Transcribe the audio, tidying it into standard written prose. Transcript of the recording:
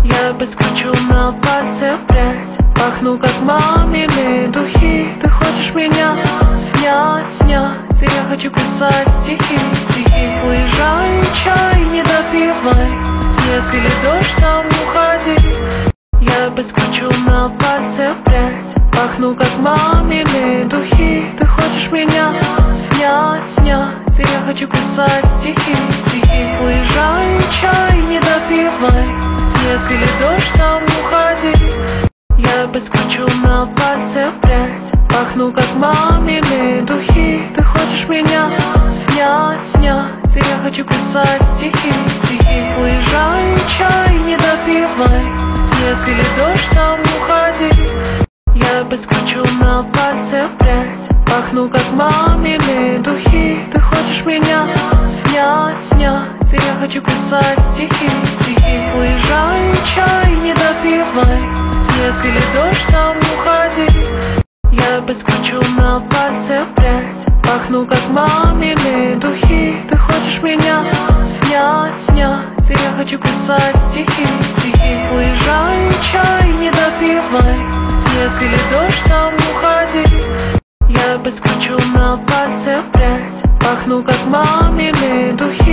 Я подскочу на пальце прядь, пахну как мамины духи. Ты хочешь меня снять, и я хочу писать стихи. Уезжай, чай не допивай, снег или дождь, там уходи. Я подскочу на пальце прядь, пахну как мамины духи. Ты хочешь меня снять, и я хочу писать стихи. Уезжай, чай не допивай, снег или дождь, там уходи. Я подскочу на пальце прядь, пахну как мамины духи. Ты хочешь меня снять, и я хочу писать стихи. Уезжай, чай не допивай, снег или дождь, там уходи. Я подскочу на пальце прядь, пахну как мамины духи. Ты хочешь меня снять, и я хочу писать стихи. Уезжай, чай не допивай, снег или дождь, там уходи. Я подскочу на пальце прядь, пахну как мамины духи. Ты хочешь меня снять, и я хочу писать стихи. Уезжай, чай не допивай, снег или дождь, там уходи. Я подскочу на пальце прядь, пахну как мамины духи.